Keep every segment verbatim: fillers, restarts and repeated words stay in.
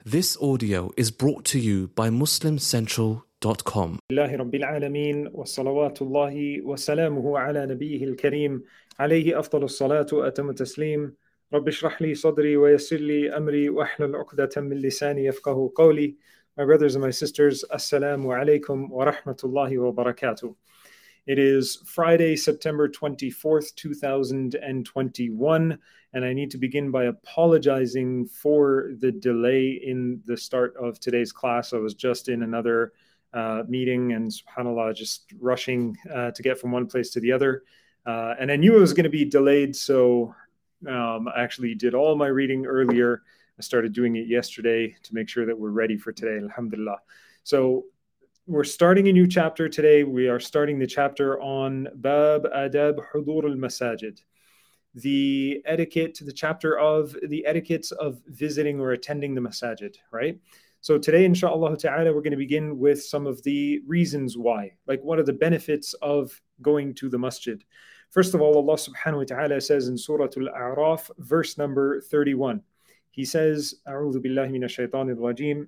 This audio is brought to you by muslim central dot com. لله رب العالمين والصلوات الله وسلامه على نبيه الكريم عليه أفضل الصلاة وأتم التسليم رب اشرح لي صدري ويسر لي أمري واحلل عقدة من لساني يفقه قولي. My brothers and my sisters, Assalamu alaikum wa rahmatullahi wa barakatuh. It is Friday, September twenty-fourth, two thousand twenty-one, and I need to begin by apologizing for the delay in the start of today's class. I was just in another uh, meeting and subhanAllah, just rushing uh, to get from one place to the other. Uh, and I knew it was going to be delayed, so um, I actually did all my reading earlier. I started doing it yesterday to make sure that we're ready for today, alhamdulillah. So we're starting a new chapter today. We are starting the chapter on Bab Adab Hudur al-Masajid, the etiquette, the chapter of the etiquettes of visiting or attending the masajid, right? So today, inshallah ta'ala, we're going to begin with some of the reasons why, like what are the benefits of going to the masjid. First of all, Allah subhanahu wa ta'ala says in Surah Al-A'raf, verse number thirty-one, He says, A'udhu billahi minash shaitanir rajim,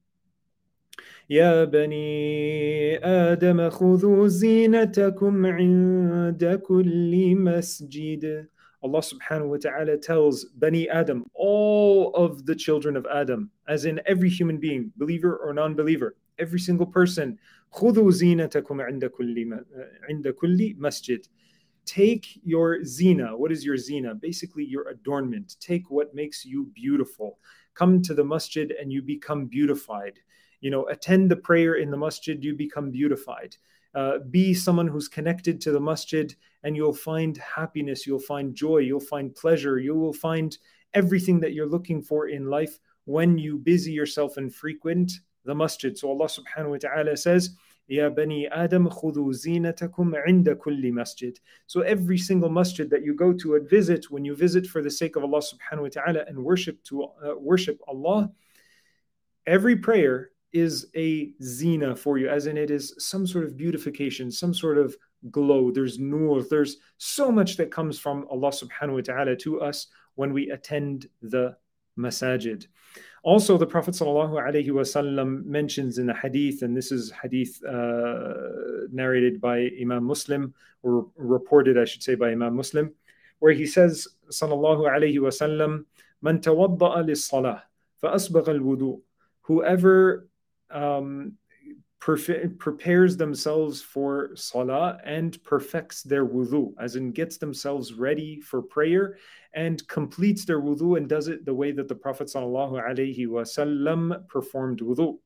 يا بني آدم خذوا زينتكم عند كل مسجد. Allah subhanahu wa ta'ala tells Bani Adam, all of the children of Adam, as in every human being, believer or non-believer, every single person, خذوا زينتكم عند كل عند كل مسجد. Take your zina. What is your zina? Basically your adornment. Take what makes you beautiful. Come to the masjid and you become beautified. You know, attend the prayer in the masjid, you become beautified. Uh, be someone who's connected to the masjid and you'll find happiness, you'll find joy, you'll find pleasure, you will find everything that you're looking for in life when you busy yourself and frequent the masjid. So Allah subhanahu wa ta'ala says, Ya bani Adam khudhu zinatakum inda kulli masjid. So every single masjid that you go to and visit, when you visit for the sake of Allah subhanahu wa ta'ala and worship to uh, worship Allah, every prayer is a zina for you, as in it is some sort of beautification, some sort of glow. There's nur, there's so much that comes from Allah subhanahu wa ta'ala to us when we attend the masajid. Also, the Prophet sallallahu alaihi wasallam mentions in the hadith, and this is hadith uh, narrated by Imam Muslim, or reported, I should say, by Imam Muslim, where he says, sallallahu alaihi wasallam, man tawadda'a lis-salah fa asbagha al-wudu. Whoever um, perfe- prepares themselves for salah and perfects their wudu, as in gets themselves ready for prayer and completes their wudu and does it the way that the Prophet sallallahu alaihi wasallam performed wudu.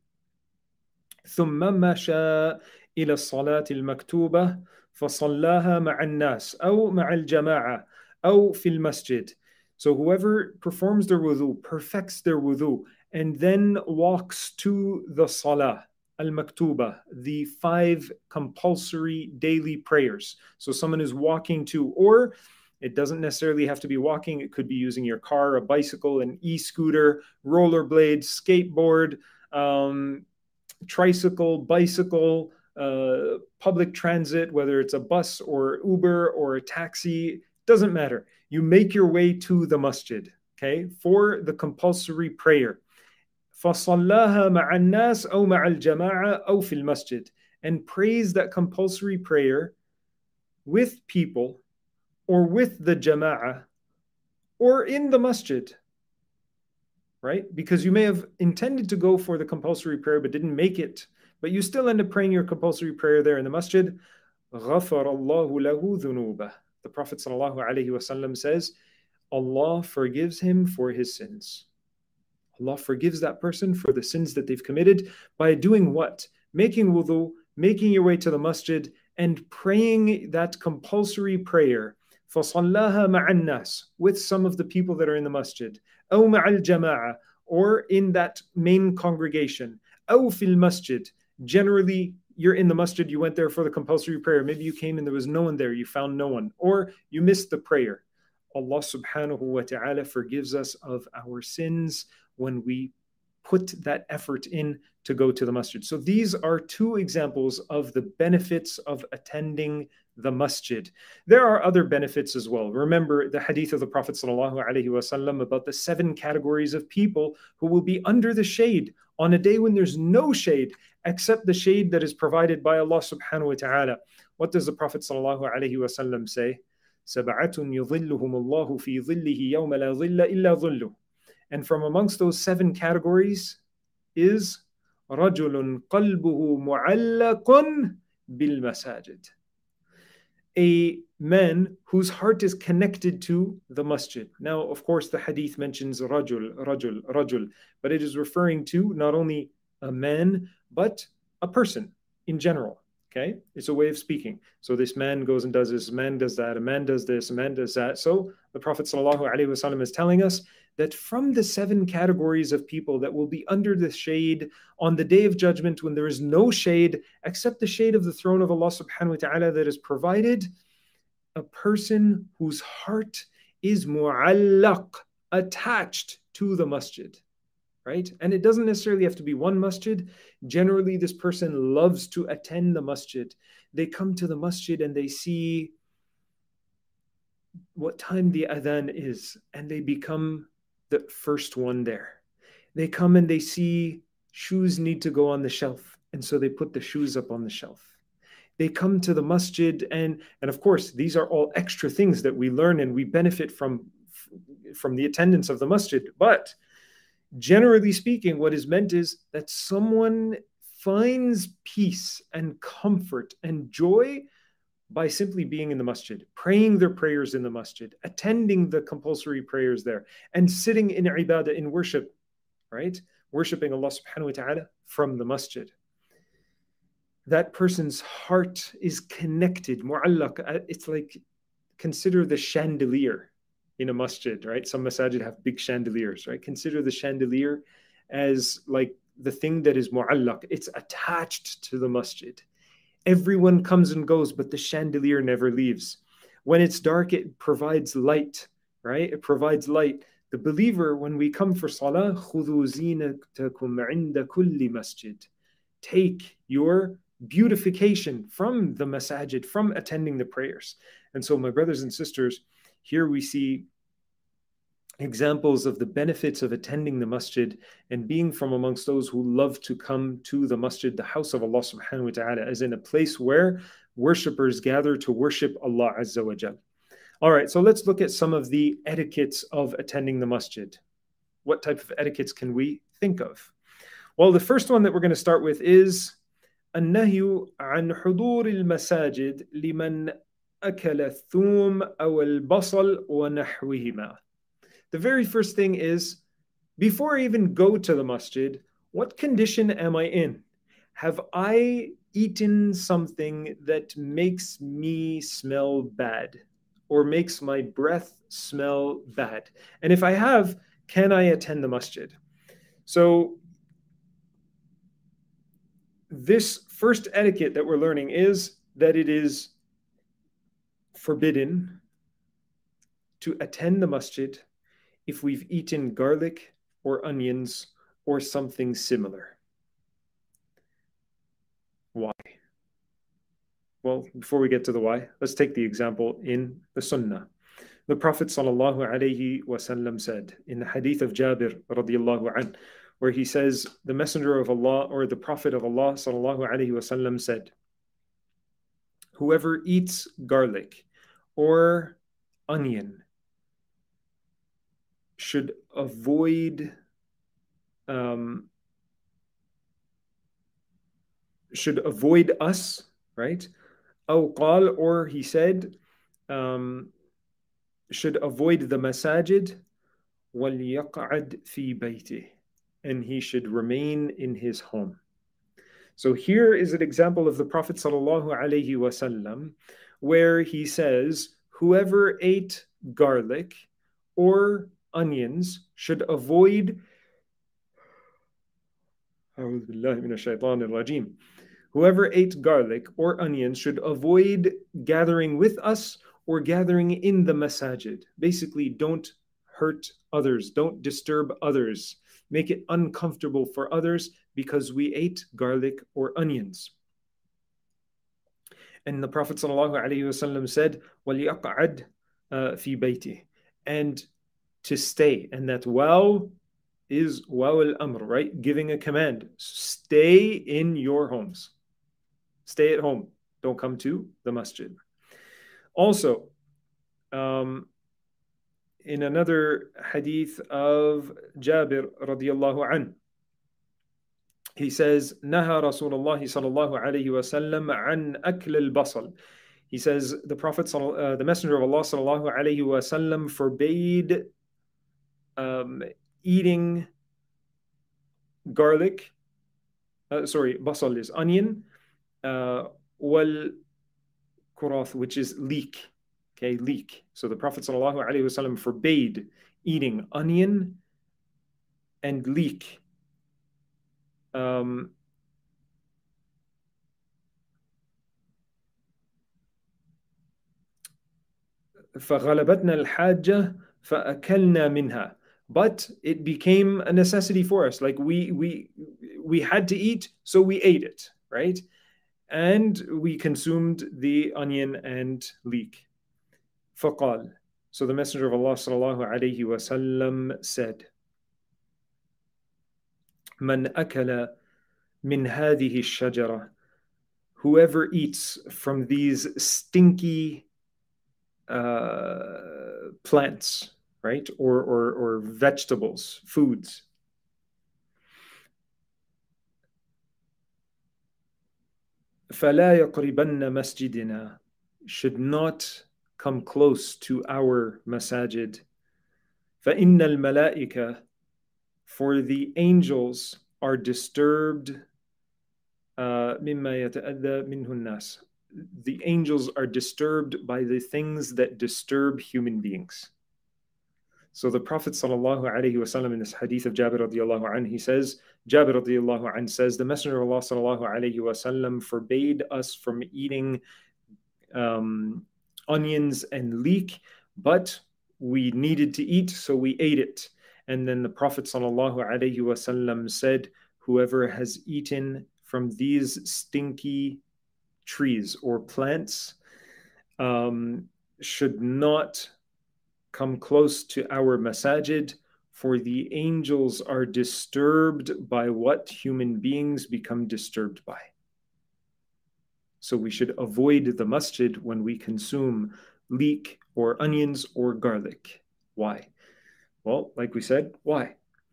ثم مشى إلى الصلاة المكتوبة فصلاها مع الناس أو مع الجماعة أو في المسجد. So whoever performs their wudu, perfects their wudu, and then walks to the salah, al-maktuba, the five compulsory daily prayers. So someone is walking to, or it doesn't necessarily have to be walking, it could be using your car, a bicycle, an e-scooter, rollerblade, skateboard, um, tricycle, bicycle, uh, public transit, whether it's a bus or Uber or a taxi, doesn't matter. You make your way to the masjid, okay, for the compulsory prayer. فَصَلَّاهَا مَعَ النَّاسِ أَوْ مَعَ الْجَمَاعَةِ أَوْ فِي الْمَسْجِدِ. And praise that compulsory prayer with people or with the jama'ah or in the masjid, right? Because you may have intended to go for the compulsory prayer but didn't make it, but you still end up praying your compulsory prayer there in the masjid. غَفَرَ اللَّهُ لَهُ ذُنُوبَهُ. The Prophet sallallahu alaihi wasallam says, Allah forgives him for his sins. Allah forgives that person for the sins that they've committed by doing what? Making wudu, making your way to the masjid, and praying that compulsory prayer. فَصَلَّاهَا مَعَ النَّاسِ, with some of the people that are in the masjid. أَوْ مَعَ الْجَمَاعَةِ, or in that main congregation. أَوْ فِي الْمَسْجِدِ, generally you're in the masjid, you went there for the compulsory prayer. Maybe you came and there was no one there, you found no one, or you missed the prayer. Allah subhanahu wa ta'ala forgives us of our sins when we put that effort in to go to the masjid. So these are two examples of the benefits of attending the masjid. There are other benefits as well. Remember the hadith of the Prophet ﷺ about the seven categories of people who will be under the shade on a day when there's no shade except the shade that is provided by Allah subhanahu wa ta'ala. What does the Prophet ﷺ say? سَبَعَةٌ يُظِلُّهُمُ اللَّهُ فِي ظِلِّهِ يَوْمَ لَا ظِلَّ إِلَّا ظِلُّهُ. And from amongst those seven categories is رَجُلٌ قَلْبُهُ مُعَلَّقٌ بِالْمَسَاجِدِ. A man whose heart is connected to the masjid. Now, of course, the hadith mentions rajul, rajul, rajul, but it is referring to not only a man, but a person in general. Okay, it's a way of speaking. So this man goes and does this, a man does that, a man does this, a man does that. So the Prophet ﷺ is telling us that from the seven categories of people that will be under the shade on the day of judgment, when there is no shade except the shade of the throne of Allah subhanahu wa ta'ala that is provided, a person whose heart is mu'allaq, attached to the masjid. Right? And it doesn't necessarily have to be one masjid. Generally, this person loves to attend the masjid. They come to the masjid and they see what time the adhan is, and they become the first one there. They come and they see shoes need to go on the shelf, and so they put the shoes up on the shelf. They come to the masjid, and, and of course, these are all extra things that we learn and we benefit from, from the attendance of the masjid. But generally speaking, what is meant is that someone finds peace and comfort and joy by simply being in the masjid, praying their prayers in the masjid, attending the compulsory prayers there, and sitting in ibadah, in worship, right? Worshipping Allah subhanahu wa ta'ala from the masjid. That person's heart is connected, mu'allaq. It's like, consider the chandelier in a masjid, right? Some masajid have big chandeliers, right? Consider the chandelier as like the thing that is mu'allaq. It's attached to the masjid. Everyone comes and goes, but the chandelier never leaves. When it's dark, it provides light, right? It provides light. The believer, when we come for salah, خُذُوا زِينَتَكُمْ عِنْدَ كُلِّ masjid. Take your beautification from the masajid, from attending the prayers. And so, my brothers and sisters, here we see examples of the benefits of attending the masjid and being from amongst those who love to come to the masjid, the house of Allah subhanahu wa ta'ala, as in a place where worshippers gather to worship Allah Azza wa Jal. All right, so let's look at some of the etiquettes of attending the masjid. What type of etiquettes can we think of? Well, the first one that we're going to start with is النهي عن حضور المساجد لمن أكل الثوم أو البصل ونحوهما. The very first thing is, before I even go to the masjid, what condition am I in? Have I eaten something that makes me smell bad or makes my breath smell bad? And if I have, can I attend the masjid? So this first etiquette that we're learning is that it is forbidden to attend the masjid if we've eaten garlic or onions or something similar. Why? Well, before we get to the why, let's take the example in the Sunnah. The Prophet sallallahu alaihi wasallam said in the hadith of Jabir radiallahu anh, where he says, the Messenger of Allah or the Prophet of Allah sallallahu alaihi wasallam said, whoever eats garlic or onion should avoid um, should avoid us, right? أو قال, or he said, um, should avoid the masajid, وَلْيَقْعَدْ فِي بَيْتِهِ, and he should remain in his home. So here is an example of the Prophet sallallahu alaihi wasallam, where he says, whoever ate garlic or onions should avoid whoever ate garlic or onions should avoid gathering with us or gathering in the masajid. Basically, don't hurt others, don't disturb others. make it uncomfortable for others because we ate garlic or onions. And the Prophet ﷺ said, وَلْيَقْعَدْ فِي بَيْتِهِ, and to stay. And that waw is waw al-amr, right? Giving a command. Stay in your homes. Stay at home. Don't come to the masjid. Also, um, in another hadith of Jabir radiallahu anhu, he says, Naha Rasulullah sallallahu alayhi wa sallam an akl al-basal. He says, the Prophet, uh, the Messenger of Allah sallallahu alayhi wa sallam forbade um, eating garlic, uh, sorry, basal is onion, uh, wal kurath, which is leek. Okay, leek. So the Prophet sallallahu alayhi wa sallam forbade eating onion and leek. Um, فغلبتنا الحاجة فأكلنا منها. But it became a necessity for us. Like we we we had to eat, so we ate it, right? And we consumed the onion and leek. فقال. So the Messenger of Allah sallallahu alayhi wa sallam said, من أكل من هذه الشجرة, whoever eats from these stinky uh, plants, right, or, or or vegetables, foods, فلا يقربن مسجدنا, should not come close to our masajid. فإن الملائكة, for the angels are disturbed. مما يتأذى منه الناس, the angels are disturbed by the things that disturb human beings. So the Prophet sallallahu alaihi wasallam in this hadith of Jabir radiallahu anhu, he says, Jabir radiallahu anhu says, the Messenger of Allah sallallahu alaihi wasallam forbade us from eating um, onions and leek, but we needed to eat, so we ate it. And then the Prophet sallallahu alaihi wasallam said, whoever has eaten from these stinky trees or plants um, should not come close to our masajid, for the angels are disturbed by what human beings become disturbed by. So we should avoid the masjid when we consume leek or onions or garlic. Why? Well, like we said, why?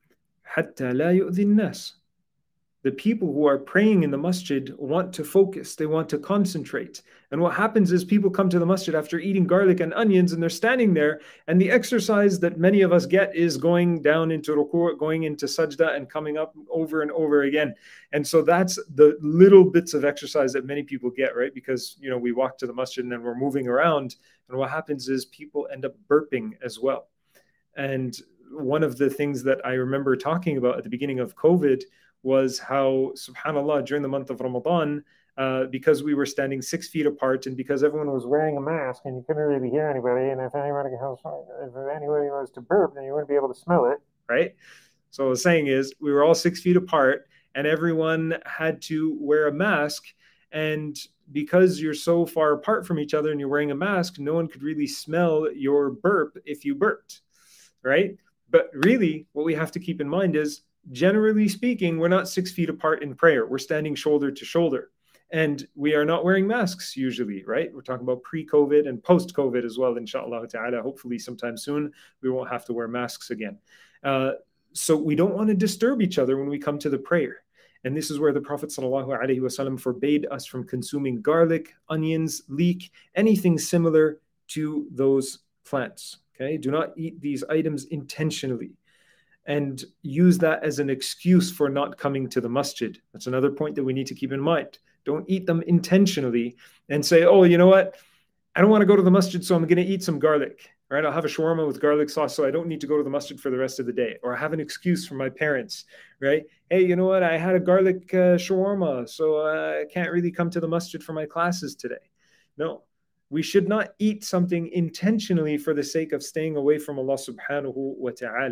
حتى لا يؤذي الناس. The people who are praying in the masjid want to focus, they want to concentrate. And what happens is people come to the masjid after eating garlic and onions, and they're standing there, and the exercise that many of us get is going down into ruku', going into sajda, and coming up over and over again. And so that's the little bits of exercise that many people get, right? Because, you know, we walk to the masjid and then we're moving around, and what happens is people end up burping as well. And one of the things that I remember talking about at the beginning of COVID was how, subhanAllah, during the month of Ramadan, uh, because we were standing six feet apart and because everyone was wearing a mask and you couldn't really hear anybody, and if anybody, if anybody was to burp, then you wouldn't be able to smell it, right? So what I was saying is we were all six feet apart and everyone had to wear a mask, and because you're so far apart from each other and you're wearing a mask, no one could really smell your burp if you burped, right? But really, what we have to keep in mind is, generally speaking, we're not six feet apart in prayer. We're standing shoulder to shoulder. And we are not wearing masks usually, right? We're talking about pre-COVID and post-COVID as well, inshallah ta'ala. Hopefully sometime soon, we won't have to wear masks again. Uh, so we don't want to disturb each other when we come to the prayer. And this is where the Prophet sallallahu alaihi wasallam forbade us from consuming garlic, onions, leek, anything similar to those plants. Okay? Do not eat these items intentionally and use that as an excuse for not coming to the masjid. That's another point that we need to keep in mind. Don't eat them intentionally and say, oh, you know what? I don't want to go to the masjid, so I'm going to eat some garlic, right? I'll have a shawarma with garlic sauce, so I don't need to go to the masjid for the rest of the day. Or I have an excuse from my parents, right? Hey, you know what? I had a garlic uh, shawarma, so uh, I can't really come to the masjid for my classes today. No, we should not eat something intentionally for the sake of staying away from Allah subhanahu wa ta'ala.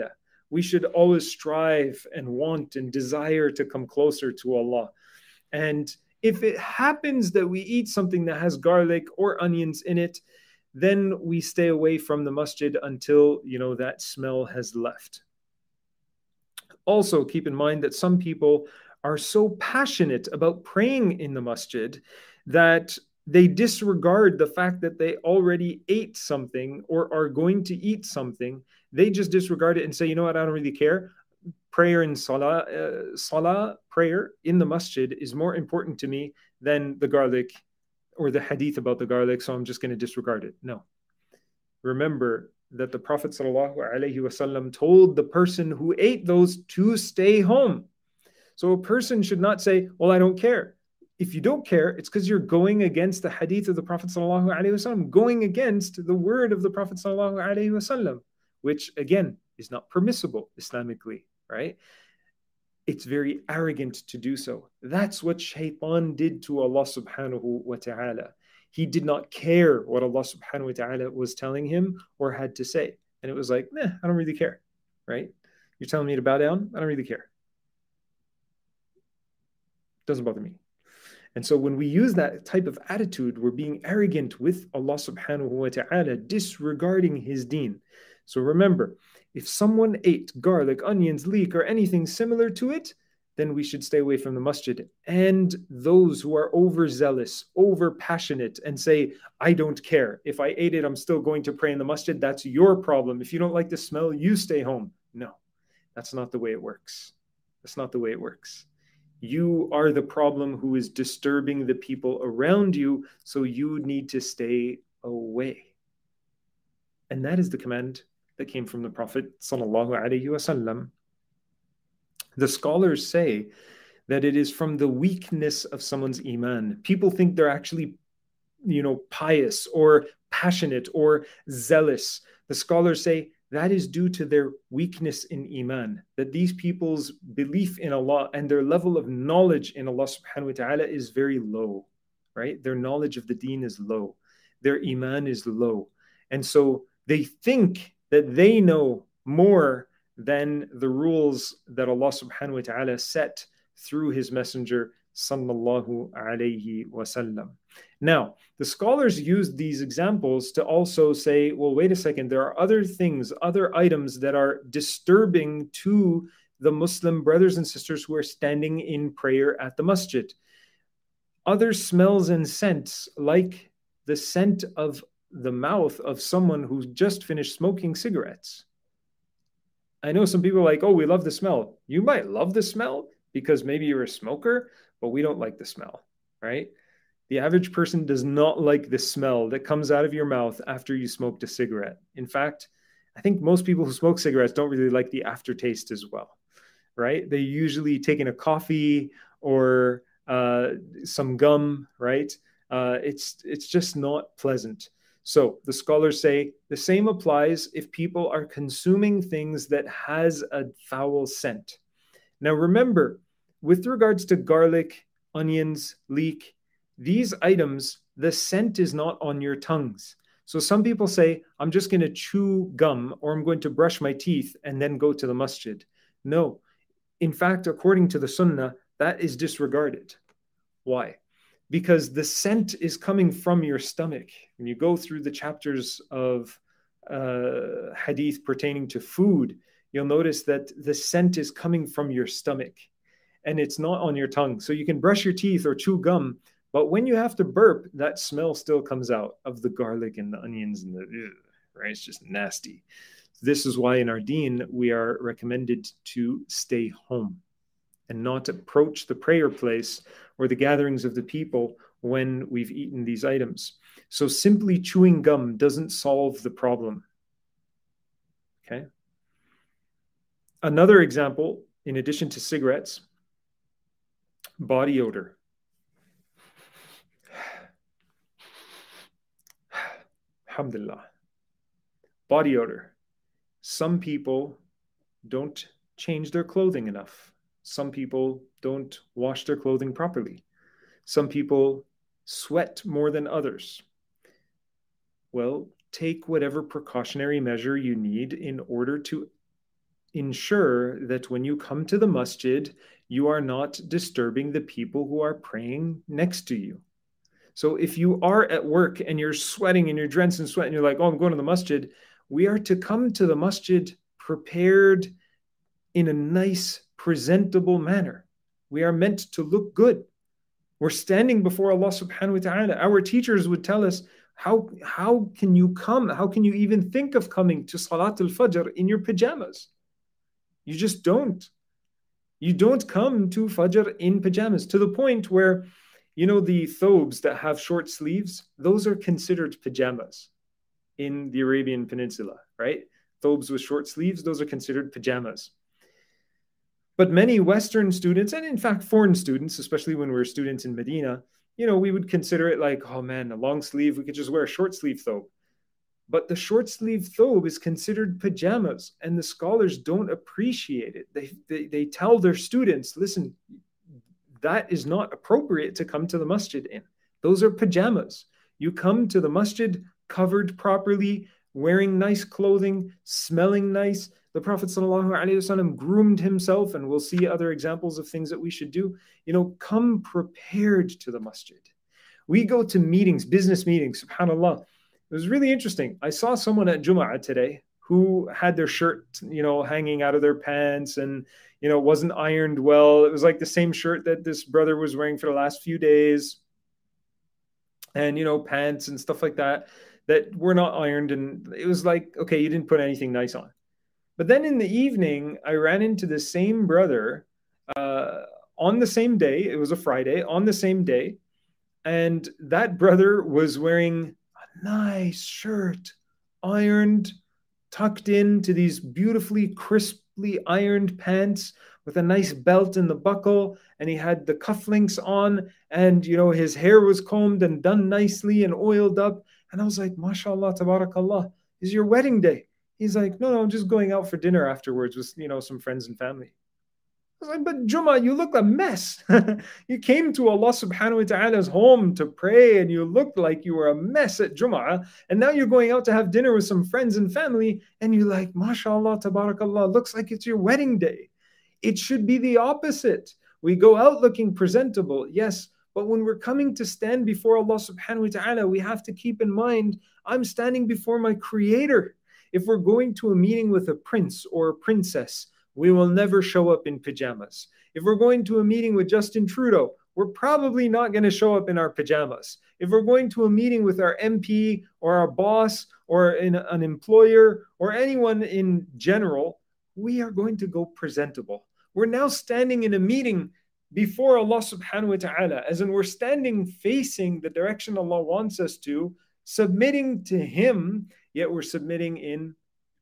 We should always strive and want and desire to come closer to Allah. And if it happens that we eat something that has garlic or onions in it, then we stay away from the masjid until, you know, that smell has left. Also, keep in mind that some people are so passionate about praying in the masjid that they disregard the fact that they already ate something or are going to eat something. They just disregard it and say, you know what, I don't really care. Prayer in salah, uh, salah, prayer in the masjid is more important to me than the garlic or the hadith about the garlic, so I'm just going to disregard it. No. Remember that the Prophet ﷺ told the person who ate those to stay home. So a person should not say, well, I don't care. If you don't care, it's because you're going against the hadith of the Prophet ﷺ, going against the word of the Prophet ﷺ, which again is not permissible Islamically, right? It's very arrogant to do so. That's what Shaitan did to Allah subhanahu wa ta'ala. He did not care what Allah subhanahu wa ta'ala was telling him or had to say. And it was like, nah, I don't really care, right? You're telling me to bow down? I don't really care. Doesn't bother me. And so when we use that type of attitude, we're being arrogant with Allah subhanahu wa ta'ala, disregarding his deen. So remember, if someone ate garlic, onions, leek, or anything similar to it, then we should stay away from the masjid. And those who are overzealous, over passionate, and say, I don't care. If I ate it, I'm still going to pray in the masjid. That's your problem. If you don't like the smell, you stay home. No, that's not the way it works. That's not the way it works. You are the problem who is disturbing the people around you, so you need to stay away. And that is the command that came from the Prophet sallallahu alaihi wasallam. The scholars say that it is from the weakness of someone's iman. People think they're actually, you know, pious or passionate or zealous. The scholars say that is due to their weakness in iman, that these people's belief in Allah and their level of knowledge in Allah subhanahu wa ta'ala is very low, right? Their knowledge of the deen is low. Their iman is low. And so they think that they know more than the rules that Allah subhanahu wa ta'ala set through his messenger sallallahu alayhi wasallam. Now, the scholars used these examples to also say, well, wait a second, there are other things, other items that are disturbing to the Muslim brothers and sisters who are standing in prayer at the masjid. Other smells and scents, like the scent of the mouth of someone who's just finished smoking cigarettes. I know some people are like, oh, we love the smell. You might love the smell because maybe you're a smoker, but we don't like the smell, right? The average person does not like the smell that comes out of your mouth after you smoked a cigarette. In fact, I think most people who smoke cigarettes don't really like the aftertaste as well, right? They usually take in a coffee or uh, some gum, right? Uh, it's it's just not pleasant. So the scholars say the same applies if people are consuming things that has a foul scent. Now remember, with regards to garlic, onions, leek, these items, the scent is not on your tongues. So some people say, I'm just going to chew gum or I'm going to brush my teeth and then go to the masjid. No. In fact, according to the sunnah, that is disregarded. Why? Because the scent is coming from your stomach. When you go through the chapters of uh, hadith pertaining to food, you'll notice that the scent is coming from your stomach and it's not on your tongue. So you can brush your teeth or chew gum, but when you have to burp, that smell still comes out of the garlic and the onions and the, ugh, right? It's just nasty. This is why in our deen, we are recommended to stay home and not approach the prayer place or the gatherings of the people when we've eaten these items. So simply chewing gum doesn't solve the problem. Okay. Another example, in addition to cigarettes, body odor. Alhamdulillah. Body odor. Some people don't change their clothing enough. Some people don't wash their clothing properly. Some people sweat more than others. Well, take whatever precautionary measure you need in order to ensure that when you come to the masjid, you are not disturbing the people who are praying next to you. So if you are at work and you're sweating and you're drenched in sweat and you're like, oh, I'm going to the masjid, we are to come to the masjid prepared in a nice, presentable manner. We are meant to look good. We're standing before Allah subhanahu wa ta'ala. Our teachers would tell us, how, how can you come? How can you even think of coming to Salat al-Fajr in your pajamas? You just don't. You don't come to Fajr in pajamas, to the point where, you know, the thobes that have short sleeves, those are considered pajamas in the Arabian Peninsula, right? Thobes with short sleeves, those are considered pajamas. But many Western students, and in fact foreign students, especially when we were students in Medina, you know, we would consider it like, oh man, a long sleeve, we could just wear a short sleeve thobe. But the short sleeve thobe is considered pajamas, and the scholars don't appreciate it. They, they, they tell their students, listen, that is not appropriate to come to the masjid in. Those are pajamas. You come to the masjid covered properly, wearing nice clothing, smelling nice. The Prophet ﷺ groomed himself, and we'll see other examples of things that we should do. You know, come prepared to the masjid. We go to meetings, business meetings, subhanAllah. It was really interesting. I saw someone at Jum'ah today who had their shirt, you know, hanging out of their pants and, you know, wasn't ironed well. It was like the same shirt that this brother was wearing for the last few days. And, you know, pants and stuff like that, that were not ironed. And it was like, okay, you didn't put anything nice on. But then in the evening, I ran into the same brother uh, on the same day. It was a Friday, on the same day. And that brother was wearing a nice shirt, ironed, tucked into these beautifully, crisply ironed pants with a nice belt in the buckle. And he had the cufflinks on, and, you know, his hair was combed and done nicely and oiled up. And I was like, mashallah, tabarakallah, is your wedding day? He's like, no, no, I'm just going out for dinner afterwards with, you know, some friends and family. I was like, but Jum'ah, you look a mess. You came to Allah subhanahu wa ta'ala's home to pray, and you looked like you were a mess at Jum'ah. And now you're going out to have dinner with some friends and family, and you're like, mashallah, tabarakallah, looks like it's your wedding day. It should be the opposite. We go out looking presentable, yes, but when we're coming to stand before Allah subhanahu wa ta'ala, we have to keep in mind, I'm standing before my Creator. If we're going to a meeting with a prince or a princess, we will never show up in pajamas. If we're going to a meeting with Justin Trudeau, we're probably not going to show up in our pajamas. If we're going to a meeting with our M P or our boss or in an employer or anyone in general, we are going to go presentable. We're now standing in a meeting before Allah subhanahu wa ta'ala, as in we're standing facing the direction Allah wants us to, submitting to Him, yet we're submitting in,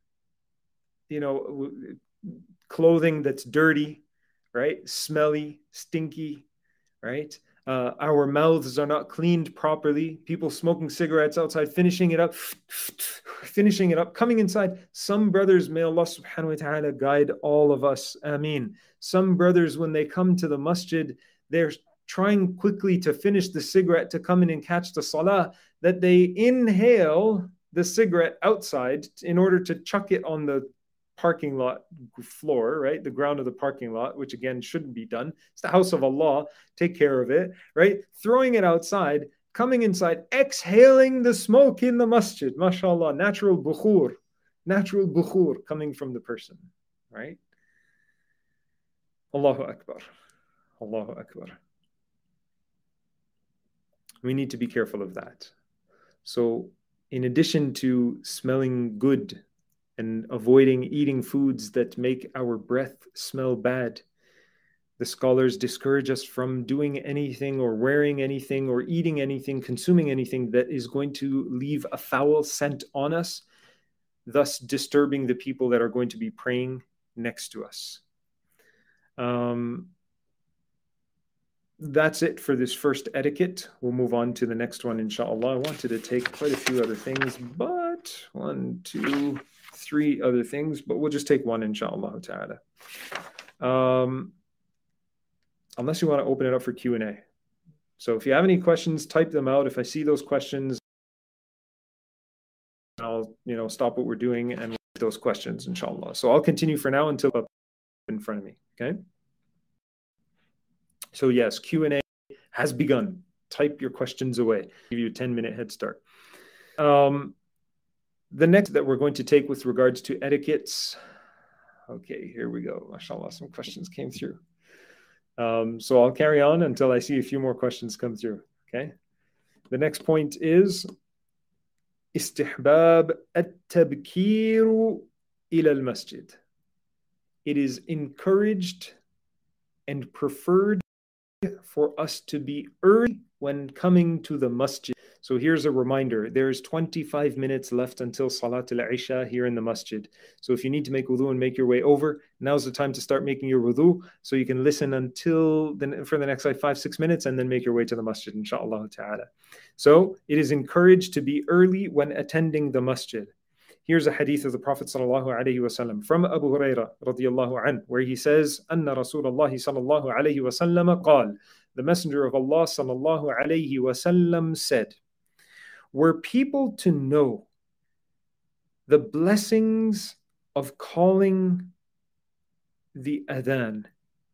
you know, clothing that's dirty, right? Smelly, stinky, right? Uh, our mouths are not cleaned properly. People smoking cigarettes outside, finishing it up, finishing it up, coming inside. Some brothers, may Allah subhanahu wa ta'ala guide all of us. Ameen. Some brothers, when they come to the masjid, they're trying quickly to finish the cigarette to come in and catch the salah, that they inhale the cigarette outside in order to chuck it on the parking lot floor, right? The ground of the parking lot, which again shouldn't be done. It's the house of Allah. Take care of it, right? Throwing it outside, coming inside, exhaling the smoke in the masjid. MashaAllah, natural bukhur, natural bukhur coming from the person, right? Allahu Akbar. Allahu Akbar. We need to be careful of that. So in addition to smelling good and avoiding eating foods that make our breath smell bad, the scholars discourage us from doing anything or wearing anything or eating anything, consuming anything that is going to leave a foul scent on us, thus disturbing the people that are going to be praying next to us. Um, that's it for this first etiquette. We'll move on to the next one, inshallah. I wanted to take quite a few other things, but one, two, three other things, but we'll just take one, inshallah ta'ala. Um, unless you want to open it up for Q and A. So if you have any questions, type them out. If I see those questions, I'll, you know, stop what we're doing and we'll those questions, inshallah. So I'll continue for now until up in front of me, okay? So yes, Q and A has begun. Type your questions away. Give you a ten minute head start. Um, the next that we're going to take with regards to etiquettes. Okay, here we go. MashaAllah, some questions came through. Um, so I'll carry on until I see a few more questions come through, okay? The next point is استحباب التبكير إلى المسجد. It is encouraged and preferred for us to be early when coming to the masjid. So here's a reminder. There's twenty-five minutes left until Salat al-Isha here in the masjid. So if you need to make wudu and make your way over, now's the time to start making your wudu so you can listen until the, for the next like five, six minutes and then make your way to the masjid, inshallah ta'ala. So it is encouraged to be early when attending the masjid. Here's a hadith of the Prophet sallallahu alaihi wasallam from Abu Hurairah radiyallahu anhu, where he says, "Anna Rasulullah sallallahu alaihi wasallam qal." The Messenger of Allah sallallahu alaihi wasallam said, "Were people to know the blessings of calling the adhan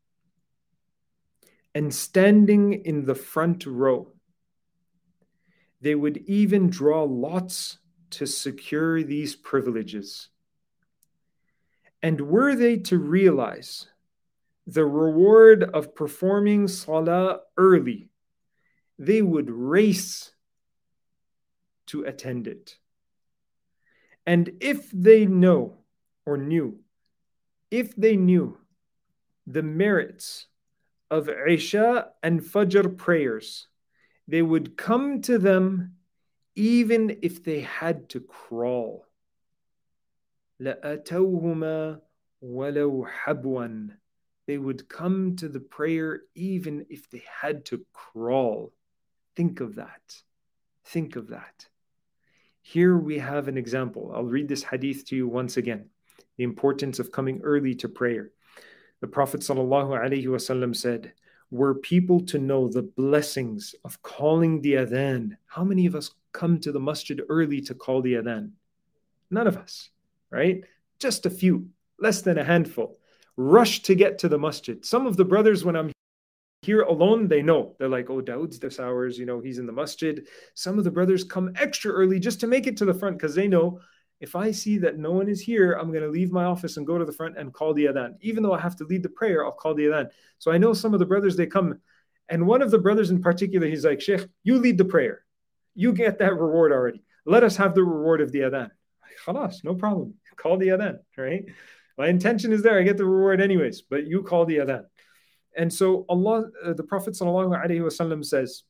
and standing in the front row, they would even draw lots to secure these privileges. And were they to realize the reward of performing salah early, they would race to attend it. And if they know or knew, if they knew the merits of Isha and Fajr prayers, they would come to them even if they had to crawl. لَأَتَوْهُمَا وَلَوْ حَبْوًا. They would come to the prayer even if they had to crawl. Think of that. Think of that. Here we have an example. I'll read this hadith to you once again. The importance of coming early to prayer. The Prophet ﷺ said, were people to know the blessings of calling the adhan, how many of us come to the masjid early to call the adhan? None of us, right? Just a few, less than a handful. Rush to get to the masjid. Some of the brothers, when I'm here alone, they know. They're like, oh, Dawood's this hours, you know, he's in the masjid. Some of the brothers come extra early just to make it to the front because they know, if I see that no one is here, I'm going to leave my office and go to the front and call the adhan. Even though I have to lead the prayer, I'll call the adhan. So I know some of the brothers, they come. And one of the brothers in particular, he's like, Sheikh, you lead the prayer. You get that reward already. Let us have the reward of the adhan. Khalas, no problem. Call the adhan, right? My intention is there. I get the reward anyways, but you call the adhan. And so Allah, uh, the Prophet ﷺ says,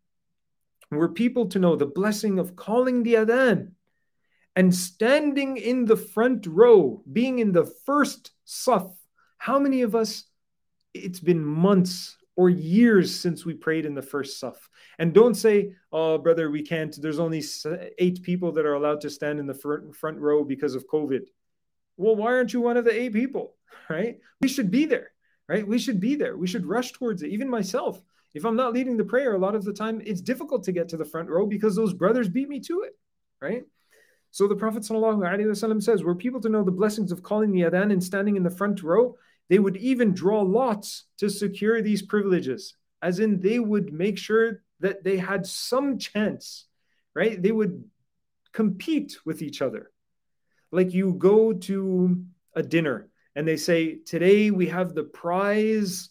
were people to know the blessing of calling the adhan and standing in the front row, being in the first saf. How many of us, it's been months or years since we prayed in the first saf. And don't say, oh, brother, we can't. There's only eight people that are allowed to stand in the front, front row because of COVID. Well, why aren't you one of the eight people, right? We should be there, right? We should be there. We should rush towards it. Even myself, if I'm not leading the prayer, a lot of the time, it's difficult to get to the front row because those brothers beat me to it, right? So the Prophet ﷺ says, were people to know the blessings of calling the adhan and standing in the front row, they would even draw lots to secure these privileges. As in, they would make sure that they had some chance, right? They would compete with each other. Like you go to a dinner and they say, today we have the prize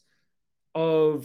of,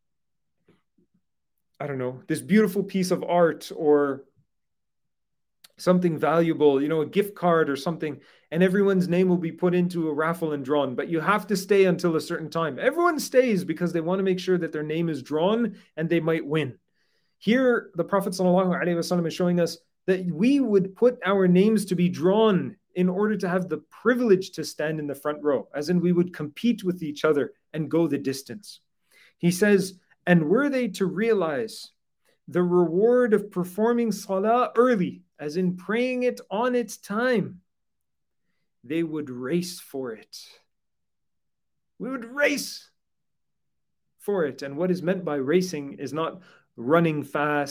I don't know, this beautiful piece of art or something valuable, you know, a gift card or something, and everyone's name will be put into a raffle and drawn, but you have to stay until a certain time. Everyone stays because they want to make sure that their name is drawn and they might win. Here, the Prophet ﷺ is showing us that we would put our names to be drawn in order to have the privilege to stand in the front row, as in we would compete with each other and go the distance. He says, and were they to realize the reward of performing salah early, as in praying it on its time, they would race for it. We would race for it. And what is meant by racing is not running fast,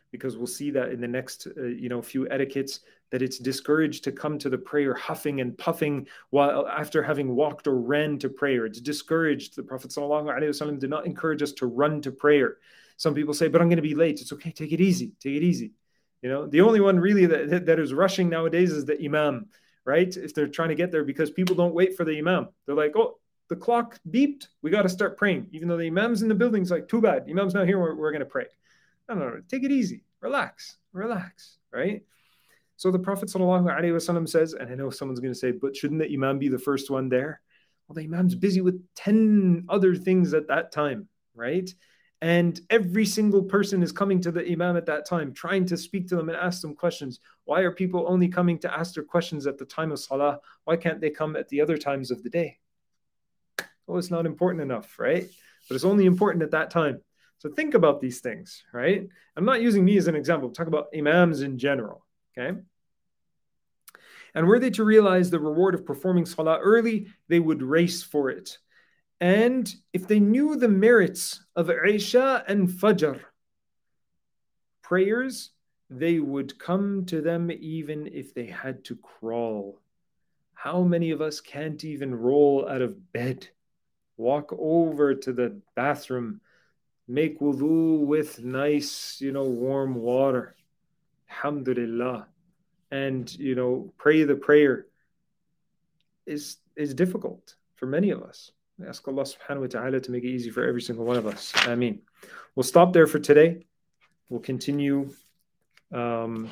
because we'll see that in the next uh, you know few etiquettes, that it's discouraged to come to the prayer huffing and puffing while after having walked or ran to prayer. It's discouraged. The Prophet ﷺ did not encourage us to run to prayer. Some people say, but I'm going to be late. It's okay. Take it easy. Take it easy. You know, the only one really that, that is rushing nowadays is the imam, right? If they're trying to get there, because people don't wait for the imam. They're like, oh, the clock beeped. We got to start praying. Even though the imam's in the building, it's like, too bad. The imam's not here. We're, we're going to pray. No, no, no. Take it easy. Relax. Relax. Right? So the Prophet ﷺ says, and I know someone's going to say, but shouldn't the imam be the first one there? Well, the imam's busy with ten other things at that time, right? And every single person is coming to the imam at that time, trying to speak to them and ask them questions. Why are people only coming to ask their questions at the time of salah? Why can't they come at the other times of the day? Well, it's not important enough, right? But it's only important at that time. So think about these things, right? I'm not using me as an example. I'm talking about imams in general, okay? And were they to realize the reward of performing salah early, they would race for it. And if they knew the merits of Isha and Fajr prayers, they would come to them even if they had to crawl. How many of us can't even roll out of bed, walk over to the bathroom, make wudu with nice, you know, warm water, alhamdulillah, and, you know, pray the prayer is, is difficult for many of us. I ask Allah subhanahu wa ta'ala to make it easy for every single one of us. Ameen. We'll stop there for today. We'll continue um,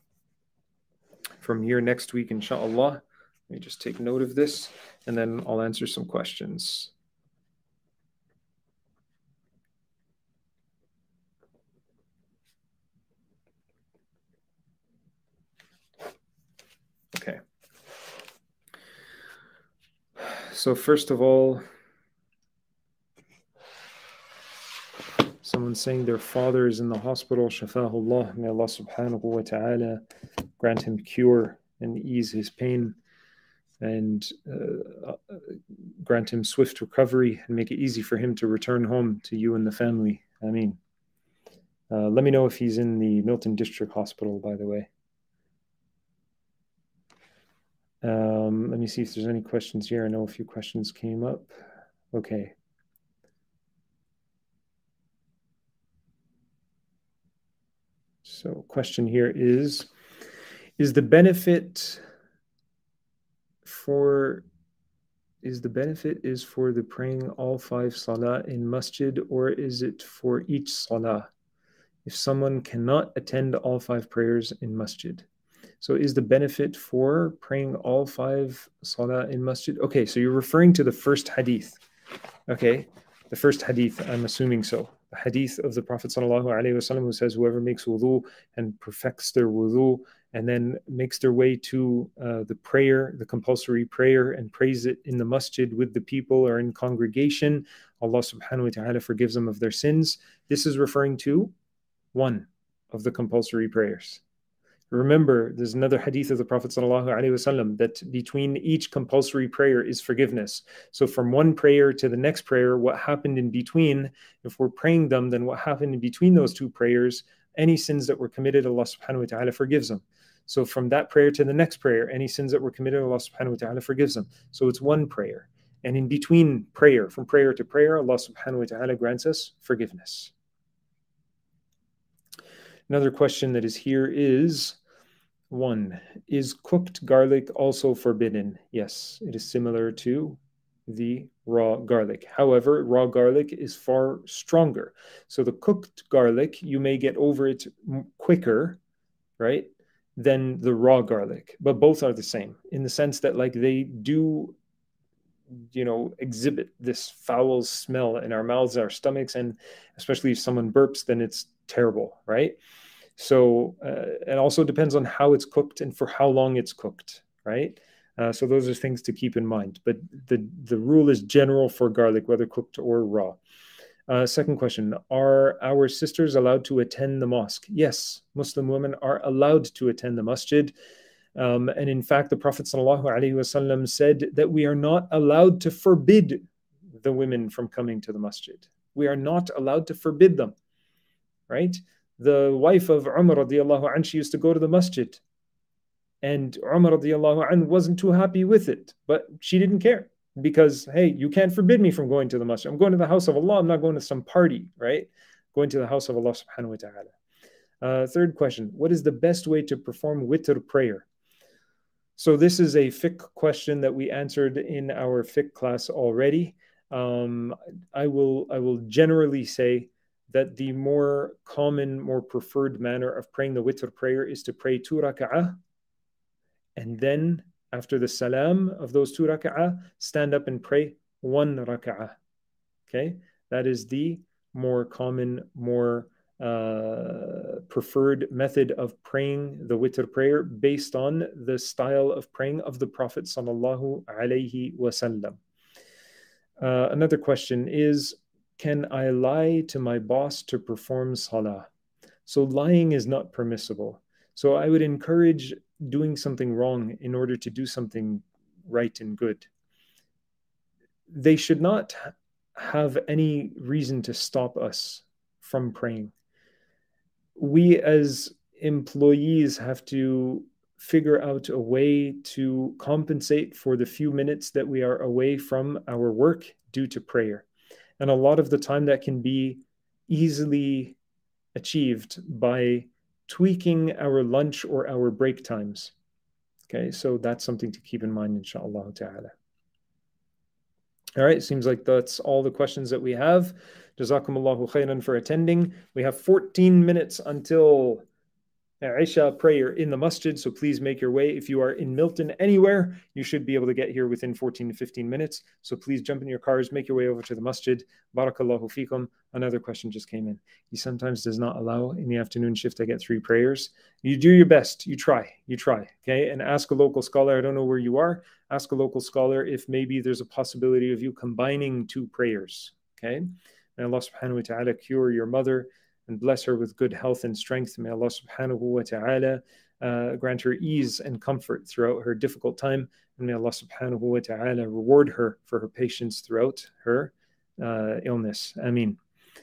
from here next week, inshallah. Let me just take note of this, and then I'll answer some questions. Okay. So first of all, someone saying their father is in the hospital. Shafahullah. May Allah subhanahu wa ta'ala grant him cure and ease his pain, and uh, grant him swift recovery, and make it easy for him to return home to you and the family. Ameen. Uh, let me know if he's in the Milton District Hospital, by the way. Um, let me see if there's any questions here. I know a few questions came up. Okay. So question here is, is the benefit for, is the benefit is for the praying all five salah in masjid, or is it for each salah if someone cannot attend all five prayers in masjid? So is the benefit for praying all five salah in masjid? Okay, so you're referring to the first hadith. Okay, the first hadith, I'm assuming so. The hadith of the Prophet ﷺ who says, whoever makes wudu and perfects their wudu and then makes their way to uh, the prayer, the compulsory prayer, and prays it in the masjid with the people or in congregation, Allah subhanahu wa ta'ala forgives them of their sins. This is referring to one of the compulsory prayers. Remember, there's another hadith of the Prophet ﷺ that between each compulsory prayer is forgiveness. So from one prayer to the next prayer, what happened in between, if we're praying them, then what happened in between those two prayers, any sins that were committed, Allah subhanahu wa ta'ala forgives them. So from that prayer to the next prayer, any sins that were committed, Allah subhanahu wa ta'ala forgives them. So it's one prayer. And in between prayer, from prayer to prayer, Allah subhanahu wa ta'ala grants us forgiveness. Another question that is here is, one, is cooked garlic also forbidden? Yes, it is similar to the raw garlic. However, raw garlic is far stronger. So the cooked garlic, you may get over it quicker, right, than the raw garlic. But both are the same in the sense that, like, they do, you know, exhibit this foul smell in our mouths, our stomachs, and especially if someone burps, then it's terrible, right? So uh, it also depends on how it's cooked and for how long it's cooked, right? Uh, so those are things to keep in mind. But the, the rule is general for garlic, whether cooked or raw. Uh, second question, are our sisters allowed to attend the mosque? Yes, Muslim women are allowed to attend the masjid. Um, and in fact, the Prophet ﷺ said that we are not allowed to forbid the women from coming to the masjid. We are not allowed to forbid them, right? The wife of Umar radiallahu anh, she used to go to the masjid. And Umar radiallahu anh wasn't too happy with it, but she didn't care because, hey, you can't forbid me from going to the masjid. I'm going to the house of Allah. I'm not going to some party, right? Going to the house of Allah subhanahu wa ta'ala. Uh, third question, what is the best way to perform witr prayer? So this is a fiqh question that we answered in our fiqh class already. Um, I will I will generally say that the more common, more preferred manner of praying the witr prayer is to pray two raka'ah, and then after the salam of those two raka'ah, stand up and pray one raka'ah. Okay, that is the more common, more uh, preferred method of praying the witr prayer based on the style of praying of the Prophet sallallahu alaihi wasallam. Uh, another question is, can I lie to my boss to perform salah? So lying is not permissible. So I would encourage doing something wrong in order to do something right and good. They should not have any reason to stop us from praying. We as employees have to figure out a way to compensate for the few minutes that we are away from our work due to prayer. And a lot of the time that can be easily achieved by tweaking our lunch or our break times. Okay, so that's something to keep in mind, inshallah ta'ala. All right, seems like that's all the questions that we have. Jazakumullahu khairan for attending. We have fourteen minutes until Isha prayer in the masjid, so please make your way. If you are in Milton anywhere, you should be able to get here within fourteen to fifteen minutes. So please jump in your cars, make your way over to the masjid. Barakallahu fikum. Another question just came in. He sometimes does not allow in the afternoon shift to get three prayers. You do your best. You try. You try. Okay. And ask a local scholar. I don't know where you are. Ask a local scholar if maybe there's a possibility of you combining two prayers. Okay. May Allah subhanahu wa ta'ala cure your mother and bless her with good health and strength. May Allah subhanahu wa ta'ala uh, grant her ease and comfort throughout her difficult time. And may Allah subhanahu wa ta'ala reward her for her patience throughout her uh, illness. Ameen.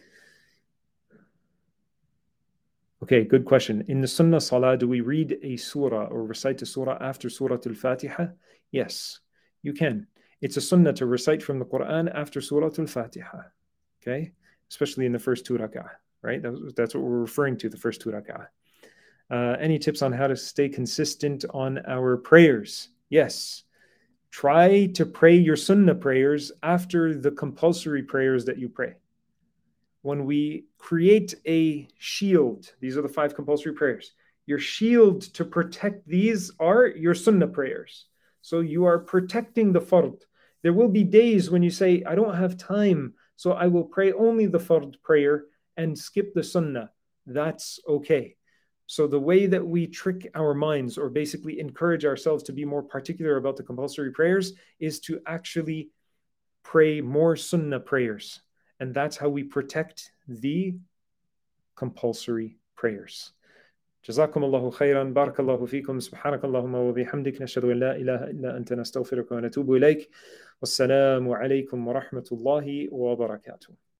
Okay, good question. In the Sunnah Salah, do we read a surah or recite a surah after Surah Al-Fatiha? Yes, you can. It's a sunnah to recite from the Quran after Surah Al-Fatiha. Okay, especially in the first two rak'ah. Right? That's what we're referring to, the first two rak'ah. Uh, any tips on how to stay consistent on our prayers? Yes. Try to pray your sunnah prayers after the compulsory prayers that you pray. When we create a shield, these are the five compulsory prayers. Your shield to protect these are your sunnah prayers. So you are protecting the fard. There will be days when you say, I don't have time, so I will pray only the fard prayer and skip the sunnah. That's okay. So the way that we trick our minds, or basically encourage ourselves to be more particular about the compulsory prayers, is to actually pray more sunnah prayers. And that's how we protect the compulsory prayers. Jazakumullahu khairan, barakallahu fikum, subhanakallahumma wa bihamdik, nashhadu an la ilaha illa anta nastaghfiruka wa natubu ilayk. Wassalamu alaykum wa rahmatullahi wa barakatuh.